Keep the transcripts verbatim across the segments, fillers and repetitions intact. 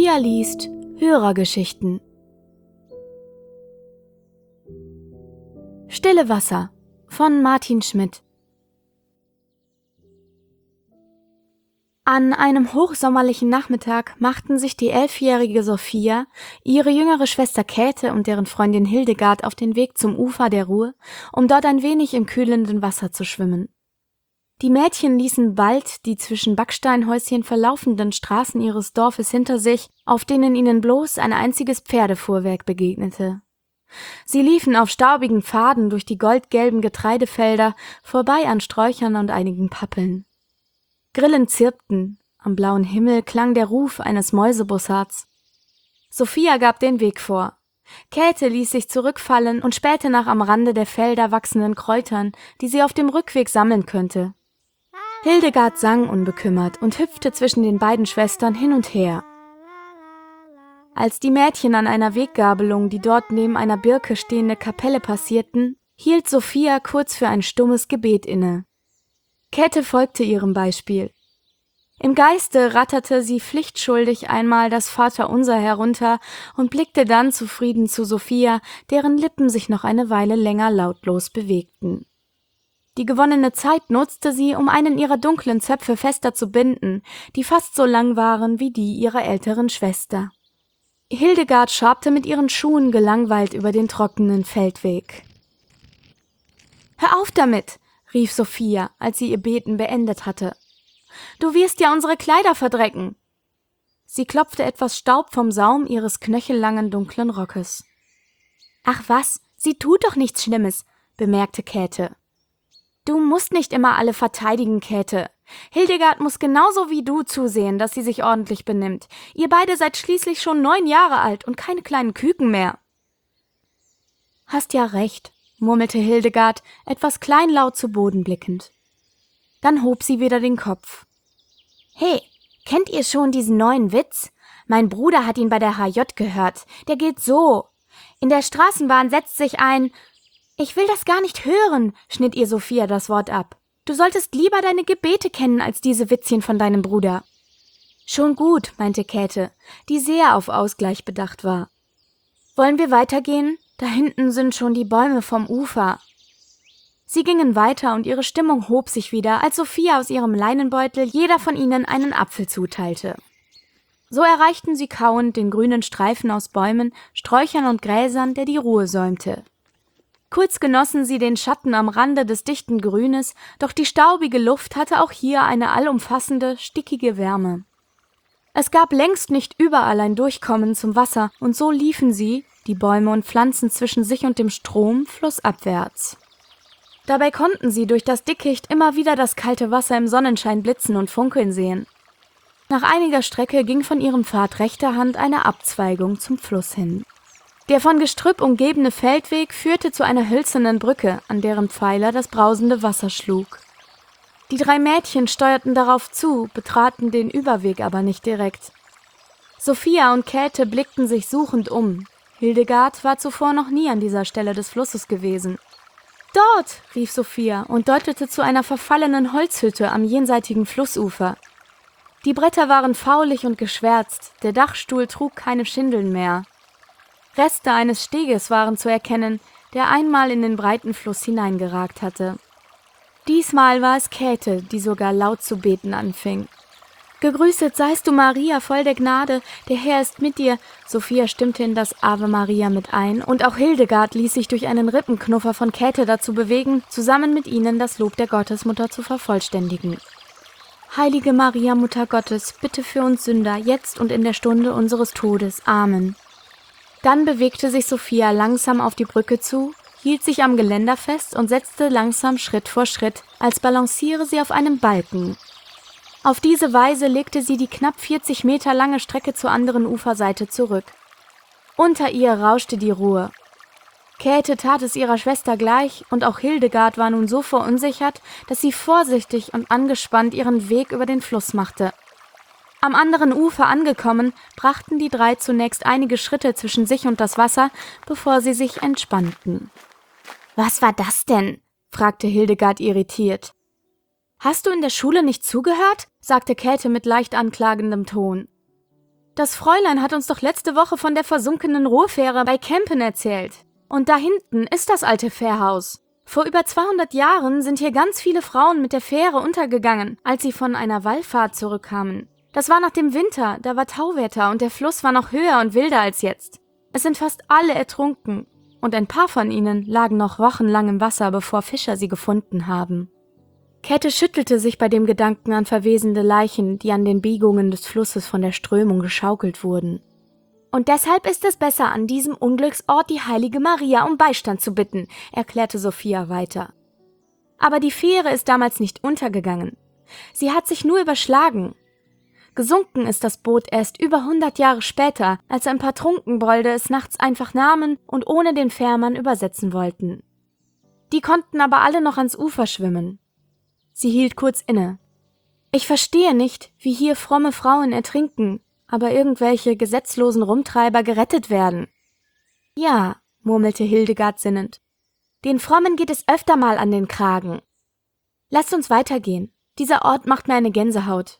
Sophia liest Hörergeschichten. Stille Wasser von Martin Schmidt. An einem hochsommerlichen Nachmittag machten sich die elfjährige Sophia, ihre jüngere Schwester Käthe und deren Freundin Hildegard auf den Weg zum Ufer der Ruhr, um dort ein wenig im kühlenden Wasser zu schwimmen. Die Mädchen ließen bald die zwischen Backsteinhäuschen verlaufenden Straßen ihres Dorfes hinter sich, auf denen ihnen bloß ein einziges Pferdefuhrwerk begegnete. Sie liefen auf staubigen Pfaden durch die goldgelben Getreidefelder, vorbei an Sträuchern und einigen Pappeln. Grillen zirpten, am blauen Himmel klang der Ruf eines Mäusebussards. Sophia gab den Weg vor. Käthe ließ sich zurückfallen und spähte nach am Rande der Felder wachsenden Kräutern, die sie auf dem Rückweg sammeln könnte. Hildegard sang unbekümmert und hüpfte zwischen den beiden Schwestern hin und her. Als die Mädchen an einer Weggabelung die dort neben einer Birke stehende Kapelle passierten, hielt Sophia kurz für ein stummes Gebet inne. Käthe folgte ihrem Beispiel. Im Geiste ratterte sie pflichtschuldig einmal das Vaterunser herunter und blickte dann zufrieden zu Sophia, deren Lippen sich noch eine Weile länger lautlos bewegten. Die gewonnene Zeit nutzte sie, um einen ihrer dunklen Zöpfe fester zu binden, die fast so lang waren wie die ihrer älteren Schwester. Hildegard schabte mit ihren Schuhen gelangweilt über den trockenen Feldweg. »Hör auf damit«, rief Sophia, als sie ihr Beten beendet hatte. »Du wirst ja unsere Kleider verdrecken!« Sie klopfte etwas Staub vom Saum ihres knöchellangen dunklen Rockes. »Ach was, sie tut doch nichts Schlimmes«, bemerkte Käthe. »Du musst nicht immer alle verteidigen, Käthe. Hildegard muss genauso wie du zusehen, dass sie sich ordentlich benimmt. Ihr beide seid schließlich schon neun Jahre alt und keine kleinen Küken mehr.« »Hast ja recht«, murmelte Hildegard, etwas kleinlaut zu Boden blickend. Dann hob sie wieder den Kopf. »Hey, kennt ihr schon diesen neuen Witz? Mein Bruder hat ihn bei der H J gehört. Der geht so. In der Straßenbahn setzt sich ein... »Ich will das gar nicht hören«, schnitt ihr Sophia das Wort ab. »Du solltest lieber deine Gebete kennen als diese Witzchen von deinem Bruder.« »Schon gut«, meinte Käthe, die sehr auf Ausgleich bedacht war. »Wollen wir weitergehen? Da hinten sind schon die Bäume vom Ufer.« Sie gingen weiter und ihre Stimmung hob sich wieder, als Sophia aus ihrem Leinenbeutel jeder von ihnen einen Apfel zuteilte. So erreichten sie kauend den grünen Streifen aus Bäumen, Sträuchern und Gräsern, der die Ruhe säumte. Kurz genossen sie den Schatten am Rande des dichten Grünes, doch die staubige Luft hatte auch hier eine allumfassende, stickige Wärme. Es gab längst nicht überall ein Durchkommen zum Wasser, und so liefen sie, die Bäume und Pflanzen zwischen sich und dem Strom, flussabwärts. Dabei konnten sie durch das Dickicht immer wieder das kalte Wasser im Sonnenschein blitzen und funkeln sehen. Nach einiger Strecke ging von ihrem Pfad rechter Hand eine Abzweigung zum Fluss hin. Der von Gestrüpp umgebene Feldweg führte zu einer hölzernen Brücke, an deren Pfeiler das brausende Wasser schlug. Die drei Mädchen steuerten darauf zu, betraten den Überweg aber nicht direkt. Sophia und Käthe blickten sich suchend um. Hildegard war zuvor noch nie an dieser Stelle des Flusses gewesen. »Dort«, rief Sophia und deutete zu einer verfallenen Holzhütte am jenseitigen Flussufer. Die Bretter waren faulig und geschwärzt, der Dachstuhl trug keine Schindeln mehr. Reste eines Steges waren zu erkennen, der einmal in den breiten Fluss hineingeragt hatte. Diesmal war es Käthe, die sogar laut zu beten anfing. »Gegrüßet seist du, Maria, voll der Gnade, der Herr ist mit dir.« Sophia stimmte in das Ave Maria mit ein, und auch Hildegard ließ sich durch einen Rippenknuffer von Käthe dazu bewegen, zusammen mit ihnen das Lob der Gottesmutter zu vervollständigen. »Heilige Maria, Mutter Gottes, bitte für uns Sünder, jetzt und in der Stunde unseres Todes. Amen.« Dann bewegte sich Sophia langsam auf die Brücke zu, hielt sich am Geländer fest und setzte langsam Schritt vor Schritt, als balanciere sie auf einem Balken. Auf diese Weise legte sie die knapp vierzig Meter lange Strecke zur anderen Uferseite zurück. Unter ihr rauschte die Ruhr. Käthe tat es ihrer Schwester gleich, und auch Hildegard war nun so verunsichert, dass sie vorsichtig und angespannt ihren Weg über den Fluss machte. Am anderen Ufer angekommen, brachten die drei zunächst einige Schritte zwischen sich und das Wasser, bevor sie sich entspannten. »Was war das denn?« fragte Hildegard irritiert. »Hast du in der Schule nicht zugehört?« sagte Käthe mit leicht anklagendem Ton. Das Fräulein hat uns doch letzte Woche von der versunkenen Ruhrfähre bei Kempen erzählt. Und da hinten ist das alte Fährhaus. Vor über zweihundert Jahren sind hier ganz viele Frauen mit der Fähre untergegangen, als sie von einer Wallfahrt zurückkamen. Das war nach dem Winter, da war Tauwetter und der Fluss war noch höher und wilder als jetzt. Es sind fast alle ertrunken und ein paar von ihnen lagen noch wochenlang im Wasser, bevor Fischer sie gefunden haben. Käthe schüttelte sich bei dem Gedanken an verwesende Leichen, die an den Biegungen des Flusses von der Strömung geschaukelt wurden. Und deshalb ist es besser, an diesem Unglücksort die heilige Maria um Beistand zu bitten, erklärte Sophia weiter. Aber die Fähre ist damals nicht untergegangen. Sie hat sich nur überschlagen. Gesunken ist das Boot erst über hundert Jahre später, als ein paar Trunkenbolde es nachts einfach nahmen und ohne den Fährmann übersetzen wollten. Die konnten aber alle noch ans Ufer schwimmen. Sie hielt kurz inne. Ich verstehe nicht, wie hier fromme Frauen ertrinken, aber irgendwelche gesetzlosen Rumtreiber gerettet werden. Ja, murmelte Hildegard sinnend. Den Frommen geht es öfter mal an den Kragen. Lasst uns weitergehen. Dieser Ort macht mir eine Gänsehaut.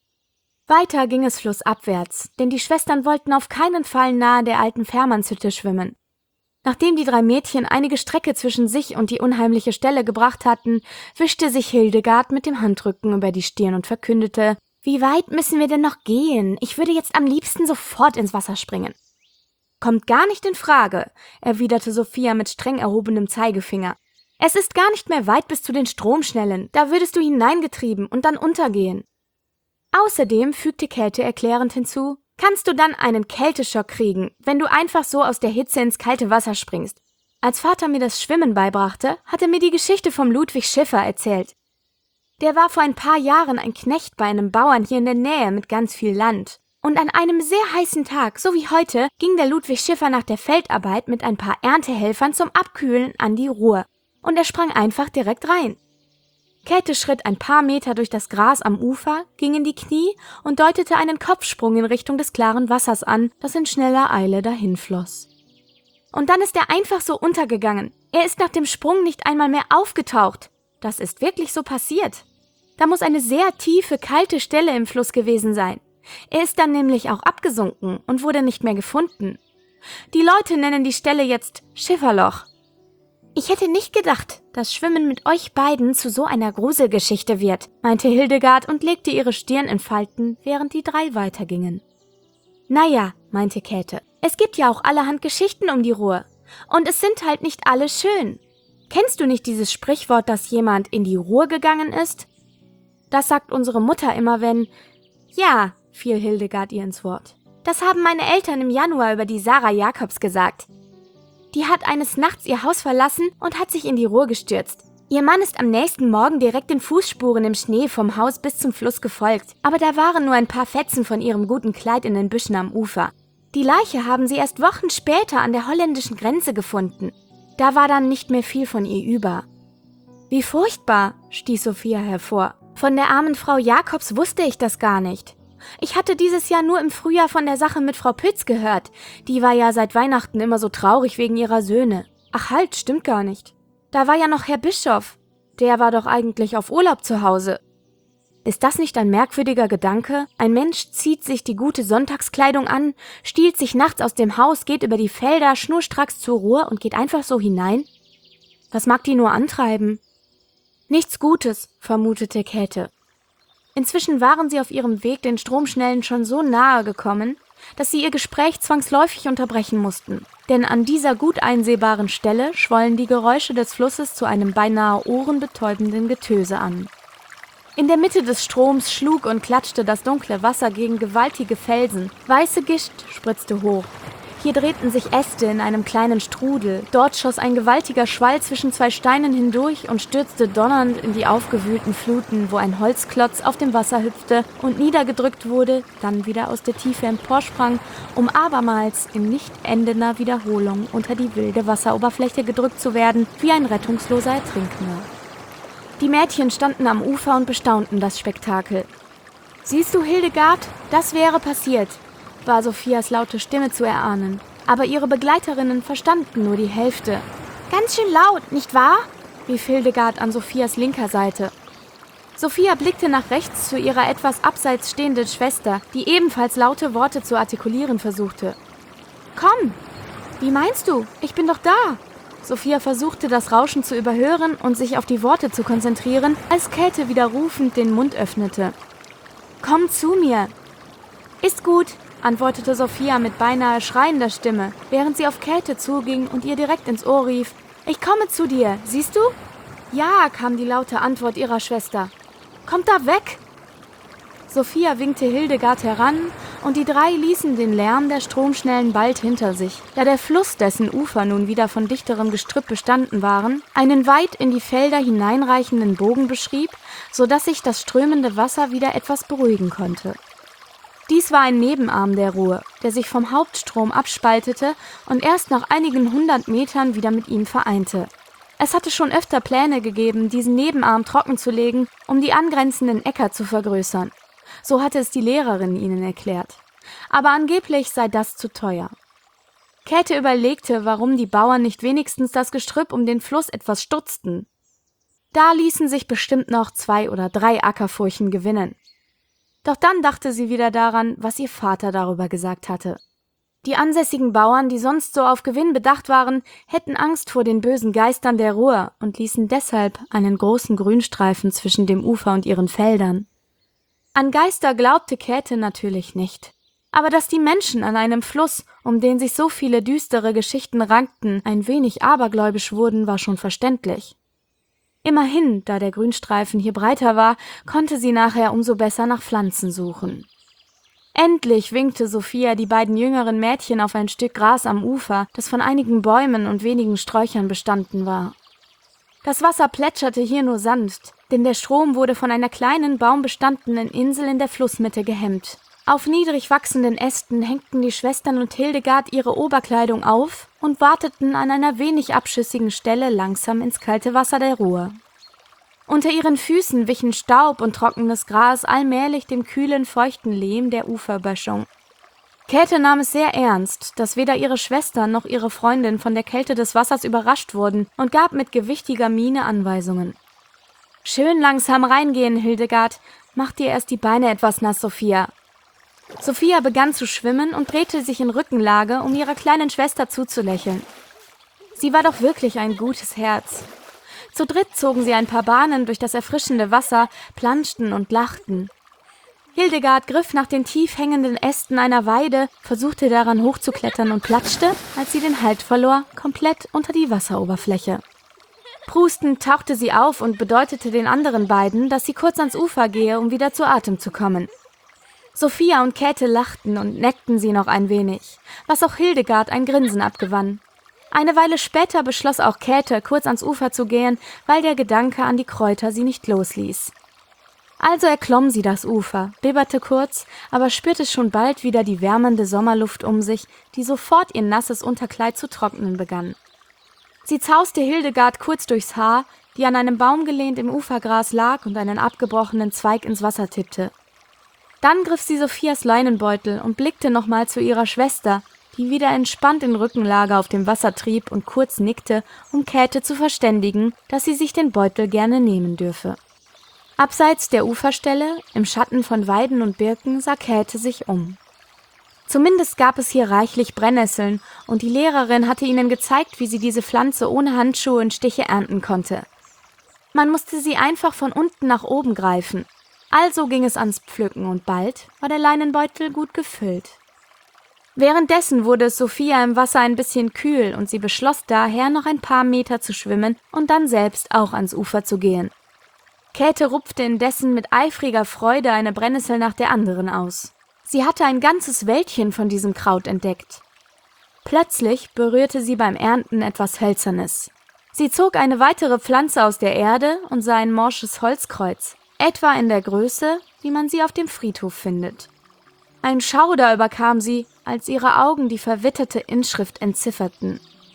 Weiter ging es flussabwärts, denn die Schwestern wollten auf keinen Fall nahe der alten Fährmannshütte schwimmen. Nachdem die drei Mädchen einige Strecke zwischen sich und die unheimliche Stelle gebracht hatten, wischte sich Hildegard mit dem Handrücken über die Stirn und verkündete: »Wie weit müssen wir denn noch gehen? Ich würde jetzt am liebsten sofort ins Wasser springen.« »Kommt gar nicht in Frage«, erwiderte Sophia mit streng erhobenem Zeigefinger. »Es ist gar nicht mehr weit bis zu den Stromschnellen, da würdest du hineingetrieben und dann untergehen.« Außerdem fügte Käthe erklärend hinzu: »Kannst du dann einen Kälteschock kriegen, wenn du einfach so aus der Hitze ins kalte Wasser springst. Als Vater mir das Schwimmen beibrachte, hat er mir die Geschichte vom Ludwig Schiffer erzählt. Der war vor ein paar Jahren ein Knecht bei einem Bauern hier in der Nähe mit ganz viel Land. Und an einem sehr heißen Tag, so wie heute, ging der Ludwig Schiffer nach der Feldarbeit mit ein paar Erntehelfern zum Abkühlen an die Ruhr. Und er sprang einfach direkt rein. Käthe schritt ein paar Meter durch das Gras am Ufer, ging in die Knie und deutete einen Kopfsprung in Richtung des klaren Wassers an, das in schneller Eile dahinfloss. Und dann ist er einfach so untergegangen. Er ist nach dem Sprung nicht einmal mehr aufgetaucht. Das ist wirklich so passiert. Da muss eine sehr tiefe, kalte Stelle im Fluss gewesen sein. Er ist dann nämlich auch abgesunken und wurde nicht mehr gefunden. Die Leute nennen die Stelle jetzt Schifferloch. »Ich hätte nicht gedacht, dass Schwimmen mit euch beiden zu so einer Gruselgeschichte wird«, meinte Hildegard und legte ihre Stirn in Falten, während die drei weitergingen. »Naja«, meinte Käthe, »es gibt ja auch allerhand Geschichten um die Ruhr. Und es sind halt nicht alle schön. Kennst du nicht dieses Sprichwort, dass jemand in die Ruhr gegangen ist? Das sagt unsere Mutter immer, wenn...« »Ja«, fiel Hildegard ihr ins Wort. »Das haben meine Eltern im Januar über die Sarah Jacobs gesagt. Die hat eines Nachts ihr Haus verlassen und hat sich in die Ruhr gestürzt. Ihr Mann ist am nächsten Morgen direkt den Fußspuren im Schnee vom Haus bis zum Fluss gefolgt, aber da waren nur ein paar Fetzen von ihrem guten Kleid in den Büschen am Ufer. Die Leiche haben sie erst Wochen später an der holländischen Grenze gefunden. Da war dann nicht mehr viel von ihr über.« »Wie furchtbar«, stieß Sophia hervor. »Von der armen Frau Jacobs wusste ich das gar nicht. Ich hatte dieses Jahr nur im Frühjahr von der Sache mit Frau Pütz gehört. Die war ja seit Weihnachten immer so traurig wegen ihrer Söhne. Ach halt, stimmt gar nicht. Da war ja noch Herr Bischof. Der war doch eigentlich auf Urlaub zu Hause. Ist das nicht ein merkwürdiger Gedanke? Ein Mensch zieht sich die gute Sonntagskleidung an, stiehlt sich nachts aus dem Haus, geht über die Felder schnurstracks zur Ruhr und geht einfach so hinein? Was mag die nur antreiben?« »Nichts Gutes«, vermutete Käthe. Inzwischen waren sie auf ihrem Weg den Stromschnellen schon so nahe gekommen, dass sie ihr Gespräch zwangsläufig unterbrechen mussten. Denn an dieser gut einsehbaren Stelle schwollen die Geräusche des Flusses zu einem beinahe ohrenbetäubenden Getöse an. In der Mitte des Stroms schlug und klatschte das dunkle Wasser gegen gewaltige Felsen. Weiße Gischt spritzte hoch. Hier drehten sich Äste in einem kleinen Strudel. Dort schoss ein gewaltiger Schwall zwischen zwei Steinen hindurch und stürzte donnernd in die aufgewühlten Fluten, wo ein Holzklotz auf dem Wasser hüpfte und niedergedrückt wurde, dann wieder aus der Tiefe emporsprang, um abermals in nicht endender Wiederholung unter die wilde Wasseroberfläche gedrückt zu werden, wie ein rettungsloser Ertrinkender. Die Mädchen standen am Ufer und bestaunten das Spektakel. »Siehst du, Hildegard, das wäre passiert«, war Sophias laute Stimme zu erahnen. Aber ihre Begleiterinnen verstanden nur die Hälfte. »Ganz schön laut, nicht wahr?« rief Hildegard an Sophias linker Seite. Sophia blickte nach rechts zu ihrer etwas abseits stehenden Schwester, die ebenfalls laute Worte zu artikulieren versuchte. »Komm! Wie meinst du? Ich bin doch da!« Sophia versuchte, das Rauschen zu überhören und sich auf die Worte zu konzentrieren, als Käthe wieder rufend den Mund öffnete. »Komm zu mir!« »Ist gut«, antwortete Sophia mit beinahe schreiender Stimme, während sie auf Käthe zuging und ihr direkt ins Ohr rief. »Ich komme zu dir, siehst du?« »Ja«, kam die laute Antwort ihrer Schwester. »Kommt da weg!« Sophia winkte Hildegard heran, und die drei ließen den Lärm der Stromschnellen bald hinter sich, da der Fluss, dessen Ufer nun wieder von dichterem Gestrüpp bestanden waren, einen weit in die Felder hineinreichenden Bogen beschrieb, so dass sich das strömende Wasser wieder etwas beruhigen konnte. Dies war ein Nebenarm der Ruhr, der sich vom Hauptstrom abspaltete und erst nach einigen hundert Metern wieder mit ihm vereinte. Es hatte schon öfter Pläne gegeben, diesen Nebenarm trockenzulegen, um die angrenzenden Äcker zu vergrößern. So hatte es die Lehrerin ihnen erklärt. Aber angeblich sei das zu teuer. Käthe überlegte, warum die Bauern nicht wenigstens das Gestrüpp um den Fluss etwas stutzten. Da ließen sich bestimmt noch zwei oder drei Ackerfurchen gewinnen. Doch dann dachte sie wieder daran, was ihr Vater darüber gesagt hatte. Die ansässigen Bauern, die sonst so auf Gewinn bedacht waren, hätten Angst vor den bösen Geistern der Ruhr und ließen deshalb einen großen Grünstreifen zwischen dem Ufer und ihren Feldern. An Geister glaubte Käthe natürlich nicht. Aber dass die Menschen an einem Fluss, um den sich so viele düstere Geschichten rankten, ein wenig abergläubisch wurden, war schon verständlich. Immerhin, da der Grünstreifen hier breiter war, konnte sie nachher umso besser nach Pflanzen suchen. Endlich winkte Sophia die beiden jüngeren Mädchen auf ein Stück Gras am Ufer, das von einigen Bäumen und wenigen Sträuchern bestanden war. Das Wasser plätscherte hier nur sanft, denn der Strom wurde von einer kleinen baumbestandenen Insel in der Flussmitte gehemmt. Auf niedrig wachsenden Ästen hängten die Schwestern und Hildegard ihre Oberkleidung auf und warteten an einer wenig abschüssigen Stelle langsam ins kalte Wasser der Ruhr. Unter ihren Füßen wichen Staub und trockenes Gras allmählich dem kühlen, feuchten Lehm der Uferböschung. Käthe nahm es sehr ernst, dass weder ihre Schwestern noch ihre Freundin von der Kälte des Wassers überrascht wurden und gab mit gewichtiger Miene Anweisungen. »Schön langsam reingehen, Hildegard. Mach dir erst die Beine etwas nass, Sophia.« Sophia begann zu schwimmen und drehte sich in Rückenlage, um ihrer kleinen Schwester zuzulächeln. Sie war doch wirklich ein gutes Herz. Zu dritt zogen sie ein paar Bahnen durch das erfrischende Wasser, planschten und lachten. Hildegard griff nach den tief hängenden Ästen einer Weide, versuchte daran hochzuklettern und platschte, als sie den Halt verlor, komplett unter die Wasseroberfläche. Prustend tauchte sie auf und bedeutete den anderen beiden, dass sie kurz ans Ufer gehe, um wieder zu Atem zu kommen. Sophia und Käthe lachten und neckten sie noch ein wenig, was auch Hildegard ein Grinsen abgewann. Eine Weile später beschloss auch Käthe, kurz ans Ufer zu gehen, weil der Gedanke an die Kräuter sie nicht losließ. Also erklomm sie das Ufer, bibberte kurz, aber spürte schon bald wieder die wärmende Sommerluft um sich, die sofort ihr nasses Unterkleid zu trocknen begann. Sie zauste Hildegard kurz durchs Haar, die an einem Baum gelehnt im Ufergras lag und einen abgebrochenen Zweig ins Wasser tippte. Dann griff sie Sophias Leinenbeutel und blickte nochmal zu ihrer Schwester, die wieder entspannt in Rückenlage auf dem Wasser trieb und kurz nickte, um Käthe zu verständigen, dass sie sich den Beutel gerne nehmen dürfe. Abseits der Uferstelle, im Schatten von Weiden und Birken, sah Käthe sich um. Zumindest gab es hier reichlich Brennnesseln, und die Lehrerin hatte ihnen gezeigt, wie sie diese Pflanze ohne Handschuhe und Stiche ernten konnte. Man musste sie einfach von unten nach oben greifen. Also ging es ans Pflücken, und bald war der Leinenbeutel gut gefüllt. Währenddessen wurde es Sophia im Wasser ein bisschen kühl, und sie beschloss daher, noch ein paar Meter zu schwimmen und dann selbst auch ans Ufer zu gehen. Käthe rupfte indessen mit eifriger Freude eine Brennnessel nach der anderen aus. Sie hatte ein ganzes Wäldchen von diesem Kraut entdeckt. Plötzlich berührte sie beim Ernten etwas Hölzernes. Sie zog eine weitere Pflanze aus der Erde und sah ein morsches Holzkreuz, etwa in der Größe, wie man sie auf dem Friedhof findet. Ein Schauder überkam sie, als ihre Augen die verwitterte Inschrift entzifferten.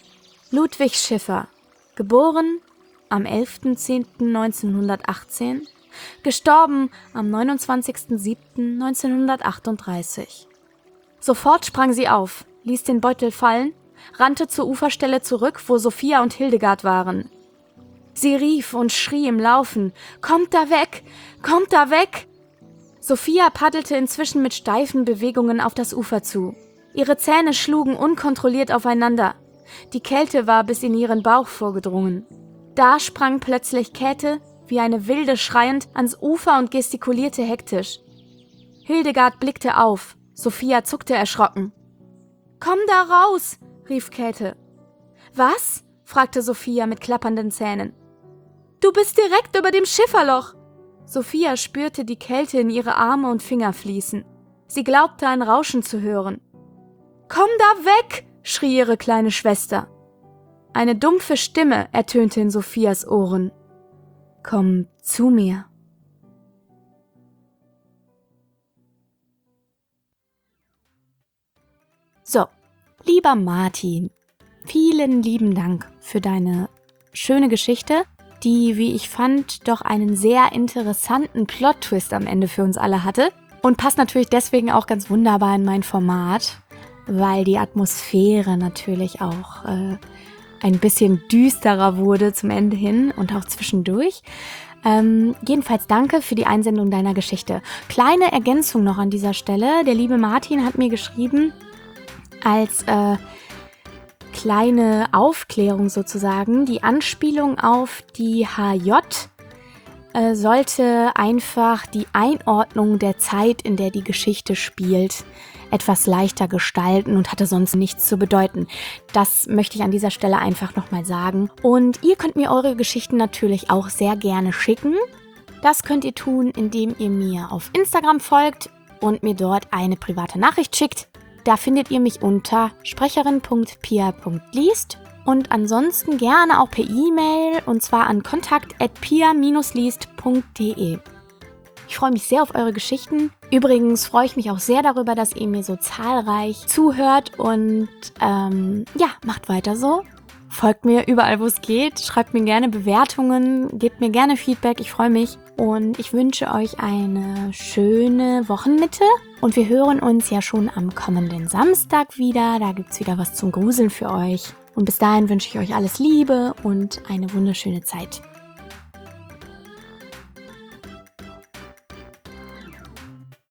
Ludwig Schiffer, geboren am elften zehnten neunzehnhundertachtzehn, gestorben am neunundzwanzigsten siebten neunzehnhundertachtunddreißig. Sofort sprang sie auf, ließ den Beutel fallen, rannte zur Uferstelle zurück, wo Sophia und Hildegard waren. Sie rief und schrie im Laufen: »Kommt da weg! Kommt da weg!« Sophia paddelte inzwischen mit steifen Bewegungen auf das Ufer zu. Ihre Zähne schlugen unkontrolliert aufeinander. Die Kälte war bis in ihren Bauch vorgedrungen. Da sprang plötzlich Käthe, wie eine Wilde schreiend, ans Ufer und gestikulierte hektisch. Hildegard blickte auf. Sophia zuckte erschrocken. »Komm da raus«, rief Käthe. »Was?«, fragte Sophia mit klappernden Zähnen. »Du bist direkt über dem Schifferloch.« Sophia spürte die Kälte in ihre Arme und Finger fließen. Sie glaubte, ein Rauschen zu hören. »Komm da weg«, schrie ihre kleine Schwester. Eine dumpfe Stimme ertönte in Sophias Ohren. »Komm zu mir.« So, lieber Martin, vielen lieben Dank für deine schöne Geschichte, die, wie ich fand, doch einen sehr interessanten Plot-Twist am Ende für uns alle hatte und passt natürlich deswegen auch ganz wunderbar in mein Format, weil die Atmosphäre natürlich auch äh, ein bisschen düsterer wurde zum Ende hin und auch zwischendurch. Ähm, jedenfalls danke für die Einsendung deiner Geschichte. Kleine Ergänzung noch an dieser Stelle. Der liebe Martin hat mir geschrieben, als äh, kleine Aufklärung sozusagen, die Anspielung auf die H J äh, sollte einfach die Einordnung der Zeit, in der die Geschichte spielt, etwas leichter gestalten und hatte sonst nichts zu bedeuten. Das möchte ich an dieser Stelle einfach nochmal sagen. Und ihr könnt mir eure Geschichten natürlich auch sehr gerne schicken. Das könnt ihr tun, indem ihr mir auf Instagram folgt und mir dort eine private Nachricht schickt. Da findet ihr mich unter sprecherin punkt pia punkt liest und ansonsten gerne auch per E-Mail und zwar an kontakt at pia dash liest punkt de. Ich freue mich sehr auf eure Geschichten. Übrigens freue ich mich auch sehr darüber, dass ihr mir so zahlreich zuhört und ähm, ja, macht weiter so. Folgt mir überall, wo es geht. Schreibt mir gerne Bewertungen, gebt mir gerne Feedback. Ich freue mich und ich wünsche euch eine schöne Wochenmitte. Und wir hören uns ja schon am kommenden Samstag wieder. Da gibt es wieder was zum Gruseln für euch. Und bis dahin wünsche ich euch alles Liebe und eine wunderschöne Zeit.